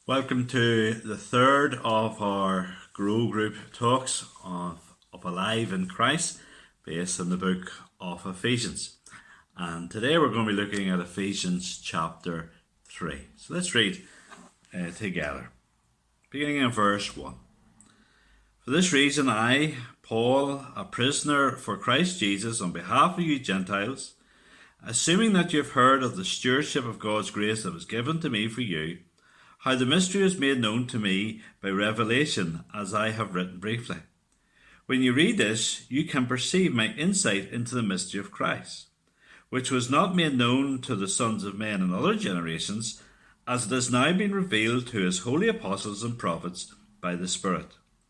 Welcome to the third of our Grow Group talks of Alive in Christ, based on the book of Ephesians. And today we're going to be looking at Ephesians chapter 3. So let's read together, beginning in verse 1. For this reason I, Paul, a prisoner for Christ Jesus, on behalf of you Gentiles, assuming that you have heard of the stewardship of God's grace that was given to me for you, how the mystery was made known to me by revelation, as I have written briefly. When you read this, you can perceive my insight into the mystery of Christ, which was not made known to the sons of men in other generations, as it has now been revealed to his holy apostles and prophets by the Spirit.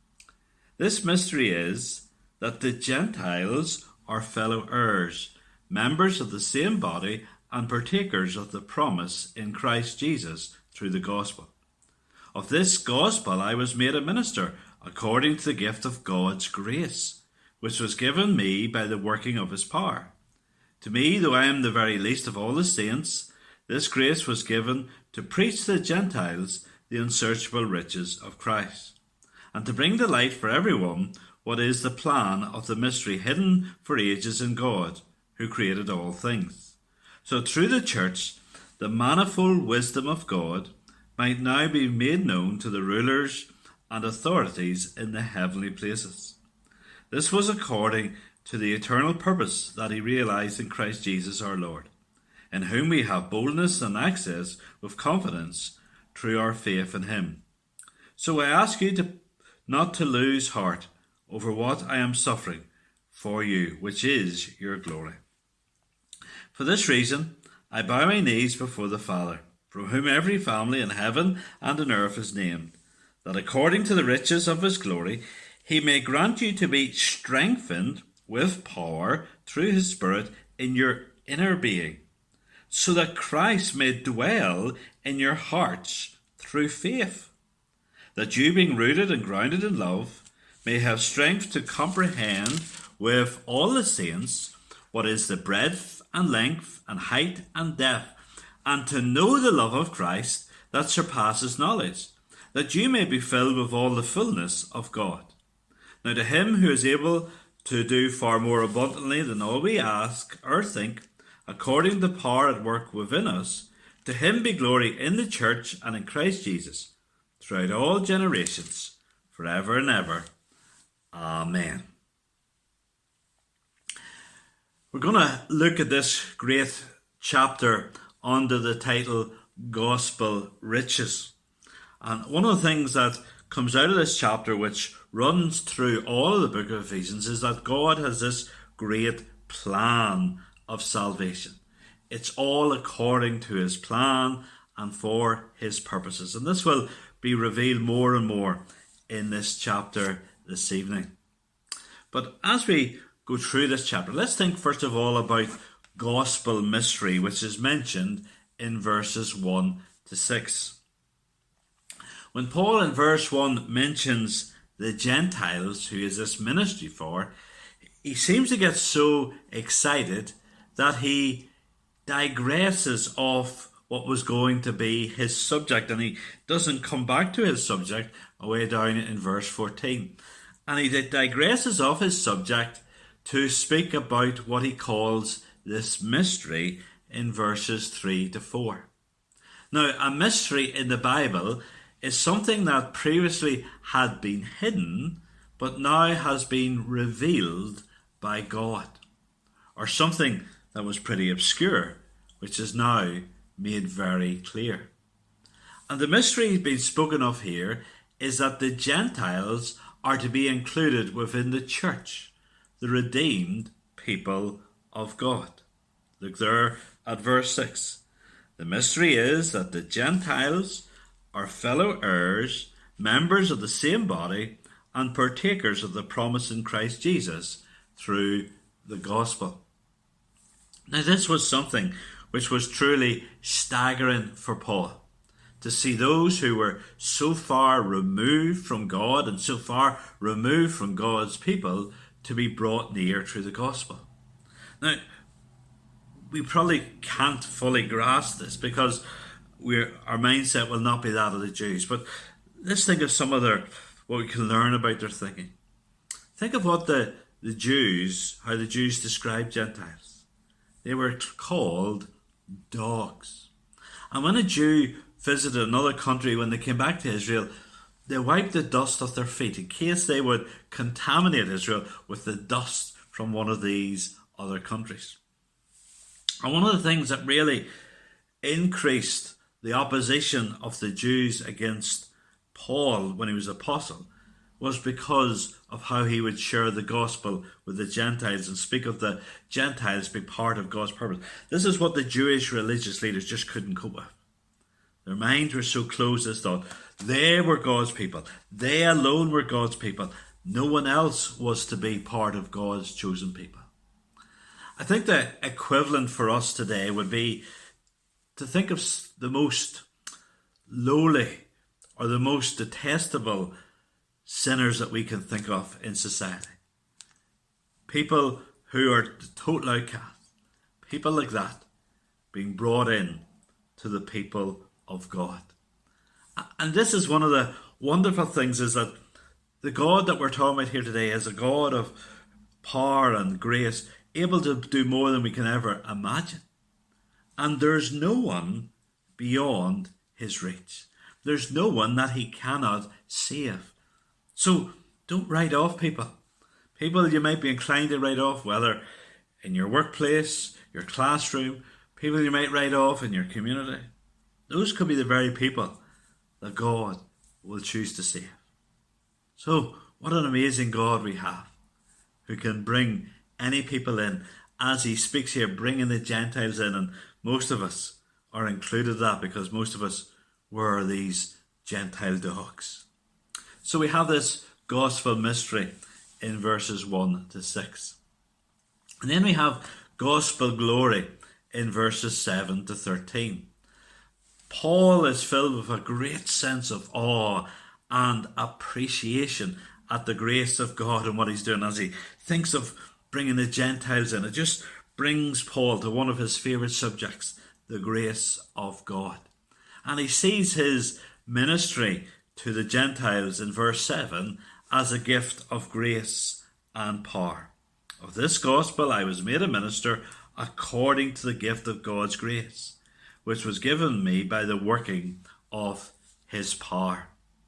This mystery is that the Gentiles are fellow heirs, members of the same body, and partakers of the promise in Christ Jesus through the gospel. Of this gospel I was made a minister, according to the gift of God's grace, which was given me by the working of his power. To me, though I am the very least of all the saints, this grace was given to preach to the Gentiles the unsearchable riches of Christ, and to bring to light for everyone what is the plan of the mystery hidden for ages in God, who created all things. So through the church, the manifold wisdom of God might now be made known to the rulers and authorities in the heavenly places. This was according to the eternal purpose that he realized in Christ Jesus our Lord, in whom we have boldness and access with confidence through our faith in him. So I ask you not to lose heart over what I am suffering for you, which is your glory. For this reason, I bow my knees before the Father, from whom every family in heaven and on earth is named, that according to the riches of his glory, he may grant you to be strengthened with power through his Spirit in your inner being, so that Christ may dwell in your hearts through faith, that you, being rooted and grounded in love, may have strength to comprehend with all the saints what is the breadth and length and height and depth, and to know the love of Christ that surpasses knowledge, that you may be filled with all the fullness of God. Now to him who is able to do far more abundantly than all we ask or think, according to the power at work within us, to him be glory in the church and in Christ Jesus, throughout all generations, forever and ever. Amen. We're going to look at this great chapter under the title Gospel Riches. And one of the things that comes out of this chapter, which runs through all of the book of Ephesians, is that God has this great plan of salvation. It's all according to his plan and for his purposes. And this will be revealed more and more in this chapter this evening. But as we go through this chapter, let's think first of all about gospel mystery, which is mentioned in verses 1 to 6. When Paul in verse 1 mentions the Gentiles, who is this ministry for, he seems to get so excited that he digresses off what was going to be his subject, and he doesn't come back to his subject away down in verse 14. And he digresses off his subject to speak about what he calls this mystery in verses 3 to 4. Now, a mystery in the Bible is something that previously had been hidden, but now has been revealed by God, or something that was pretty obscure, which is now made very clear. And the mystery being spoken of here is that the Gentiles are to be included within the church, the redeemed people of God. Look there at verse 6. The mystery is that the Gentiles are fellow heirs, members of the same body, and partakers of the promise in Christ Jesus through the gospel. Now this was something which was truly staggering for Paul, to see those who were so far removed from God and so far removed from God's people to be brought near through the gospel. Now, we probably can't fully grasp this because our mindset will not be that of the Jews. But let's think of what we can learn about their thinking. Think of what how the Jews described Gentiles. They were called dogs. And when a Jew visited another country, when they came back to Israel, they wiped the dust off their feet in case they would contaminate Israel with the dust from one of these other countries. And one of the things that really increased the opposition of the Jews against Paul when he was apostle was because of how he would share the gospel with the Gentiles and speak of the Gentiles being part of God's purpose. This is what the Jewish religious leaders just couldn't cope with. Their minds were so closed as thought they were God's people. They alone were God's people. No one else was to be part of God's chosen people. I think the equivalent for us today would be to think of the most lowly or the most detestable sinners that we can think of in society. People who are total outcasts. People like that being brought in to the people of God. And this is one of the wonderful things, is that the God that we're talking about here today is a God of power and grace, able to do more than we can ever imagine. And there's no one beyond his reach. There's no one that he cannot save. So don't write off people. People you might be inclined to write off, whether in your workplace, your classroom, people you might write off in your community. Those could be the very people that God will choose to save. So what an amazing God we have, who can bring any people in. As he speaks here, bringing the Gentiles in, and most of us are included in that because most of us were these Gentile dogs. So we have this gospel mystery in verses 1 to 6. And then we have gospel glory in verses 7 to 13. Paul is filled with a great sense of awe and appreciation at the grace of God and what he's doing as he thinks of bringing the Gentiles in. It just brings Paul to one of his favourite subjects, the grace of God. And he sees his ministry to the Gentiles in verse 7 as a gift of grace and power. Of this gospel I was made a minister according to the gift of God's grace, which was given me by the working of his power.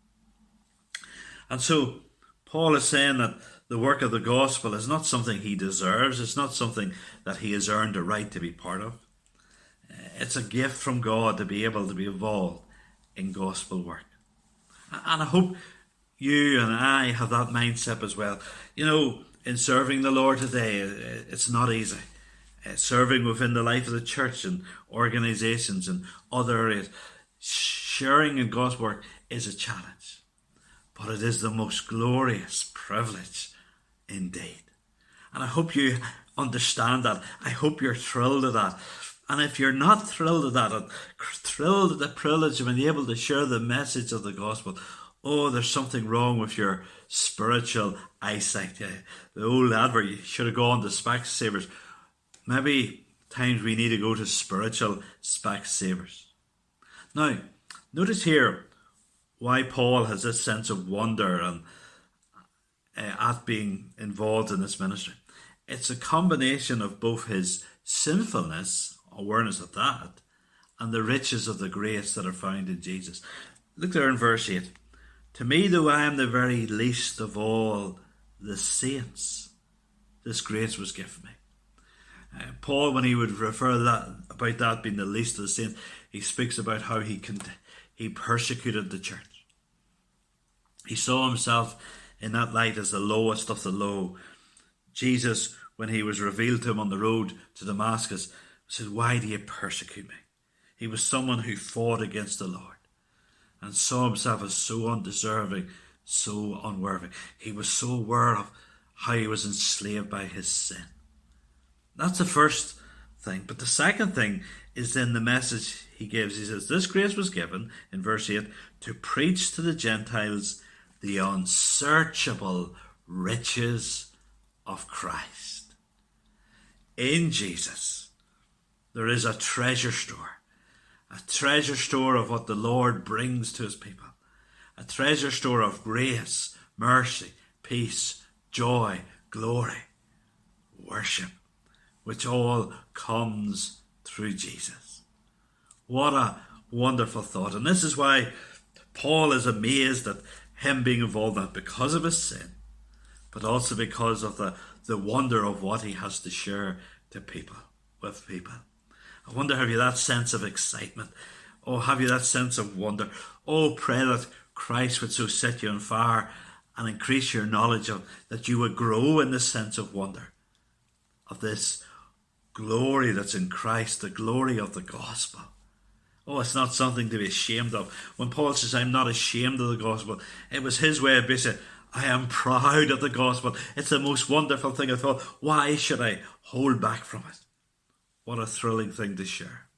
And so Paul is saying that the work of the gospel is not something he deserves. It's not something that he has earned a right to be part of. It's a gift from God to be able to be involved in gospel work. And I hope you and I have that mindset as well. You know, in serving the Lord today, it's not easy. Serving within the life of the church and organisations and other areas, sharing in God's work is a challenge. But it is the most glorious privilege indeed. And I hope you understand that. I hope you're thrilled at that. And if you're not thrilled at that, and thrilled at the privilege of being able to share the message of the gospel, oh, there's something wrong with your spiritual eyesight. Yeah, the old advert, you should have gone to Specsavers. Maybe times we need to go to spiritual Specsavers. Now, notice here why Paul has this sense of wonder and at being involved in this ministry. It's a combination of both his sinfulness, awareness of that, and the riches of the grace that are found in Jesus. Look there in verse 8. To me, though I am the very least of all the saints, this grace was given me. Paul, when he would refer about that being the least of the saints, he speaks about how he persecuted the church. He saw himself in that light as the lowest of the low. Jesus, when he was revealed to him on the road to Damascus, said, "Why do you persecute me?" He was someone who fought against the Lord and saw himself as so undeserving, so unworthy. He was so aware of how he was enslaved by his sin. That's the first thing. But the second thing is then the message he gives. He says, this grace was given, in verse 8, to preach to the Gentiles the unsearchable riches of Christ. In Jesus, there is a treasure store. a treasure store of what the Lord brings to his people, a treasure store of grace, mercy, peace, joy, glory, worship, which all comes through Jesus. What a wonderful thought. And this is why Paul is amazed at him being involved, not because of his sin, but also because of the wonder of what he has to share to people, with people. I wonder, have you that sense of excitement? Oh, have you that sense of wonder? Oh, pray that Christ would so set you on fire and increase your knowledge of, that you would grow in this sense of wonder, of this glory that's in Christ, the glory of the gospel. Oh, it's not something to be ashamed of. When Paul says, I'm not ashamed of the gospel, it was his way of basically, I am proud of the gospel. It's the most wonderful thing. I thought, why should I hold back from it? What a thrilling thing to share.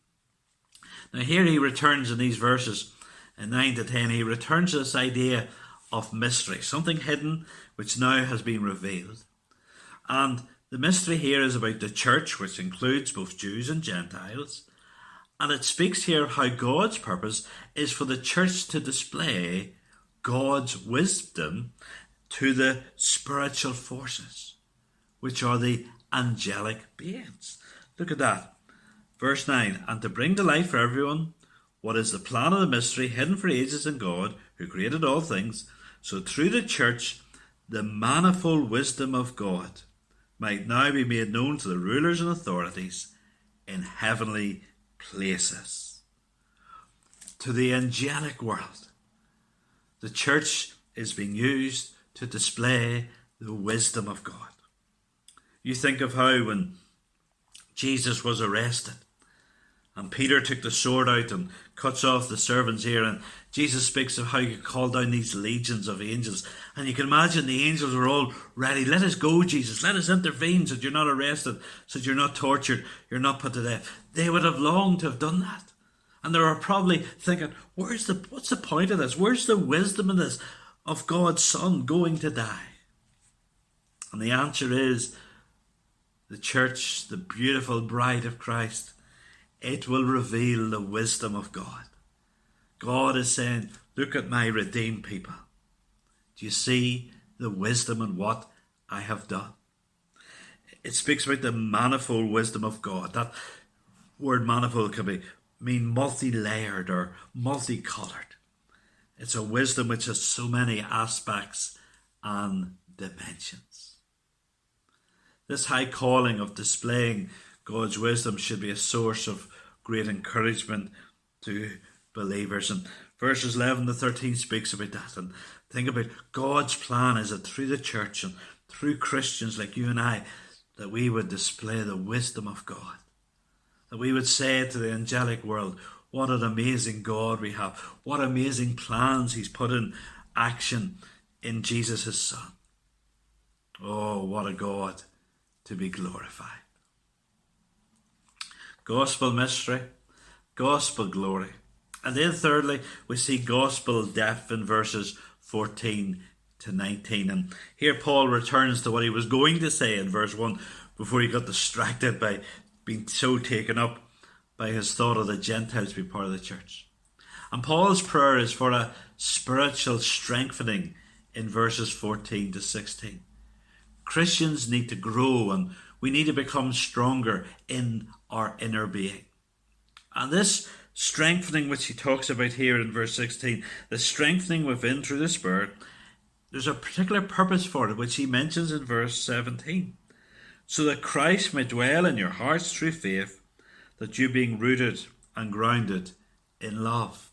Now here he returns in these verses, in 9 to 10, he returns to this idea of mystery, something hidden which now has been revealed. And the mystery here is about the church, which includes both Jews and Gentiles. And it speaks here of how God's purpose is for the church to display God's wisdom to the spiritual forces, which are the angelic beings. Look at that. Verse 9, and to bring to light for everyone what is the plan of the mystery hidden for ages in God, who created all things, so through the church the manifold wisdom of God might now be made known to the rulers and authorities in heavenly places. To the angelic world, the church is being used to display the wisdom of God. You think of how when Jesus was arrested and Peter took the sword out and cuts off the servant's ear, and Jesus speaks of how you call down these legions of angels, and you can imagine the angels were all ready. Let us go, Jesus, let us intervene so that you're not arrested, so that you're not tortured, you're not put to death. They would have longed to have done that, and they were probably thinking, what's the point of this? Where's the wisdom in this, of God's Son going to die? And the answer is, the church, the beautiful bride of Christ, it will reveal the wisdom of God. God is saying, look at my redeemed people. Do you see the wisdom in what I have done? It speaks about the manifold wisdom of God. That word manifold can mean multi-layered or multicolored. It's a wisdom which has so many aspects and dimensions. This high calling of displaying God's wisdom should be a source of great encouragement to believers. And verses 11 to 13 speaks about that. And think about God's plan is that through the church and through Christians like you and I, that we would display the wisdom of God. That we would say to the angelic world, what an amazing God we have. What amazing plans he's put in action in Jesus, his Son. Oh, what a God to be glorified. Gospel mystery, gospel glory. And then thirdly, we see gospel depth in verses 14 to 19. And here Paul returns to what he was going to say in verse 1 before he got distracted by being so taken up by his thought of the Gentiles being part of the church. And Paul's prayer is for a spiritual strengthening in verses 14 to 16. Christians need to grow and we need to become stronger in our inner being. And this strengthening which he talks about here in verse 16, the strengthening within through the Spirit, there's a particular purpose for it which he mentions in verse 17. So that Christ may dwell in your hearts through faith, that you being rooted and grounded in love.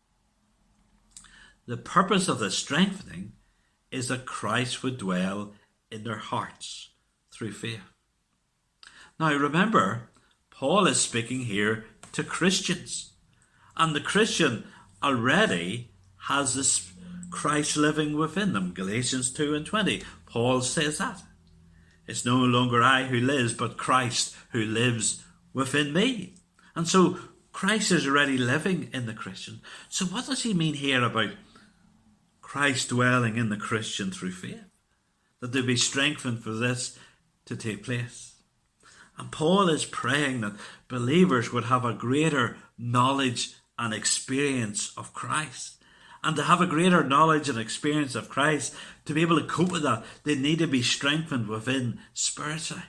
The purpose of the strengthening is that Christ would dwell in their hearts through faith. Now remember, Paul is speaking here to Christians. And the Christian already has this Christ living within them. Galatians 2 and 20, Paul says that. It's no longer I who lives, but Christ who lives within me. And so Christ is already living in the Christian. So what does he mean here about Christ dwelling in the Christian through faith? That they be strengthened for this to take place. And Paul is praying that believers would have a greater knowledge and experience of Christ. And to have a greater knowledge and experience of Christ, to be able to cope with that, they need to be strengthened within spiritually.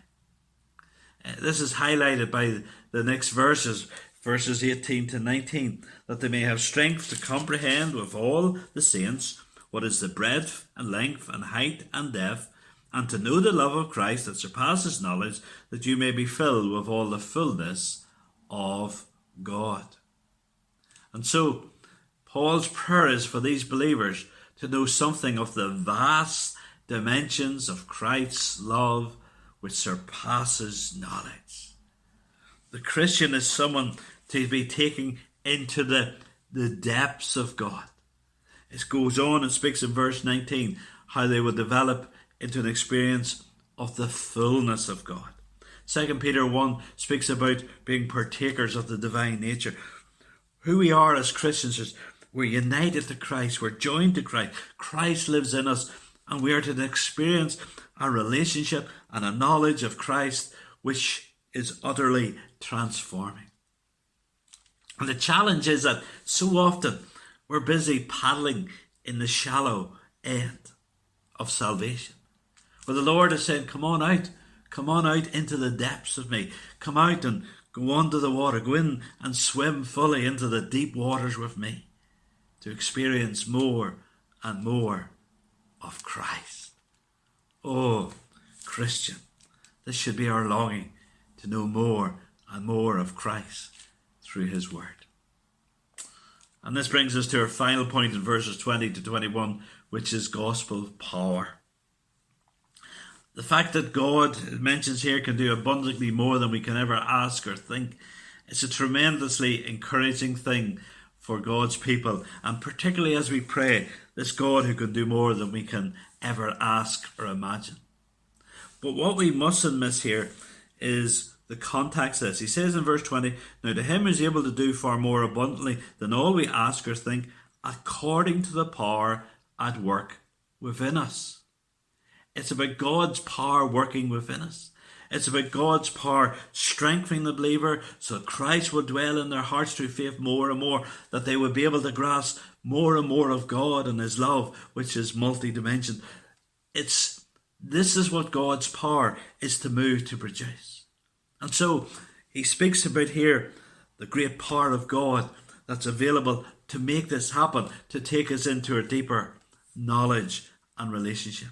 This is highlighted by the next verses 18 to 19, that they may have strength to comprehend with all the saints what is the breadth and length and height and depth, and to know the love of Christ that surpasses knowledge, that you may be filled with all the fullness of God. And so, Paul's prayer is for these believers to know something of the vast dimensions of Christ's love which surpasses knowledge. The Christian is someone to be taken into the depths of God. It goes on and speaks in verse 19 how they would develop into an experience of the fullness of God. 2 Peter 1 speaks about being partakers of the divine nature. Who we are as Christians is we're united to Christ, we're joined to Christ. Christ lives in us, and we are to experience a relationship and a knowledge of Christ which is utterly transforming. And the challenge is that so often we're busy paddling in the shallow end of salvation, where the Lord is saying, come on out into the depths of me. Come out and go under the water. Go in and swim fully into the deep waters with me to experience more and more of Christ. Oh, Christian, this should be our longing, to know more and more of Christ through his word. And this brings us to our final point in verses 20 to 21, which is gospel power. The fact that God, it mentions here, can do abundantly more than we can ever ask or think, it's a tremendously encouraging thing for God's people, and particularly as we pray, this God who can do more than we can ever ask or imagine. But what we mustn't miss here is the context of this. He says in verse 20, now to him who is able to do far more abundantly than all we ask or think, according to the power at work within us. It's about God's power working within us. It's about God's power strengthening the believer so that Christ will dwell in their hearts through faith more and more, that they would be able to grasp more and more of God and his love, which is multi-dimensional. This is what God's power is to move to produce. And so he speaks about here the great power of God that's available to make this happen, to take us into a deeper knowledge and relationship.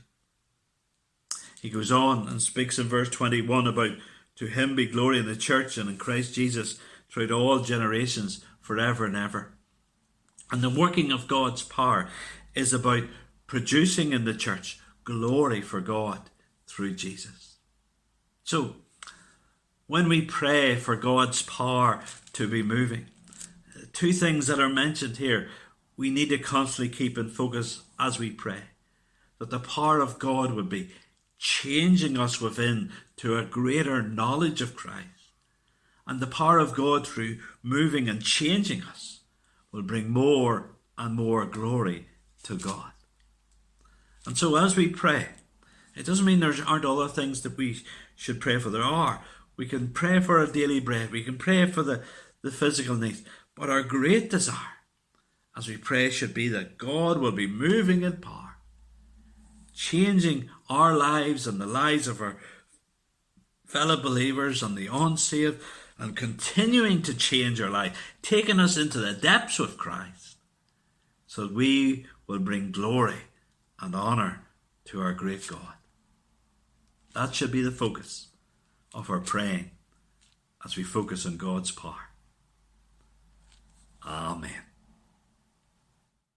He goes on and speaks in verse 21 about to him be glory in the church and in Christ Jesus throughout all generations, forever and ever. And the working of God's power is about producing in the church glory for God through Jesus. So, when we pray for God's power to be moving, two things that are mentioned here, we need to constantly keep in focus as we pray. That the power of God would be changing us within to a greater knowledge of Christ. And the power of God through moving and changing us will bring more and more glory to God. And so as we pray, it doesn't mean there aren't other things that we should pray for. There are. We can pray for our daily bread. We can pray for the physical needs. But our great desire as we pray should be that God will be moving in power, changing our lives and the lives of our fellow believers and the unsaved, and continuing to change our life, taking us into the depths with Christ, so that we will bring glory and honour to our great God. That should be the focus of our praying as we focus on God's power. Amen.